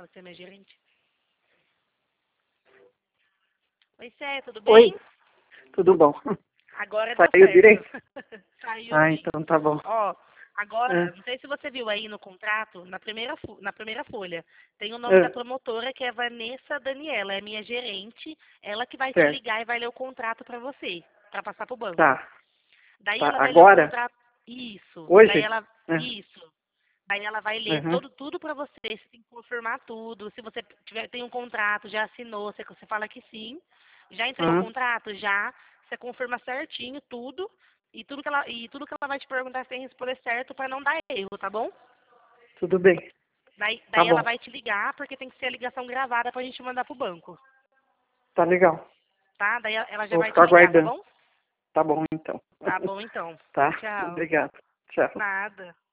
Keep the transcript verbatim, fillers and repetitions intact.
Fala que você é minha gerente. Oi, Cé, tudo Oi, bem? tudo bom? Agora deu Saiu certo. direito? Saiu Ah, sim. então tá bom. Ó, agora, É, não sei se você viu aí no contrato, na primeira, fo- na primeira folha, tem o nome da é, promotora, que é Vanessa Daniela, é minha gerente, ela que vai te certo. ligar e vai ler o contrato pra você, pra passar pro banco. Tá, Daí tá. ela vai ler o Agora? contrato, isso, daí Hoje? ela, É, isso, daí ela vai ler uhum, todo, tudo pra você, você tem que confirmar tudo, se você tiver, tem um contrato, já assinou, você, você fala que sim, já entregou o uhum, contrato, já, você confirma certinho tudo, e tudo que ela, e tudo que ela vai te perguntar, você tem que responder certo pra não dar erro, tá bom? tudo bem. Daí, Tá daí ela bom. vai te ligar, porque tem que ser a ligação gravada pra gente mandar pro banco, Tá legal. tá? Daí ela ela já Vou vai te ficar ligar, tá aguardando. bom? Tá bom, então. Tá bom então. Tá? Tchau. Obrigado. Tchau. Nada.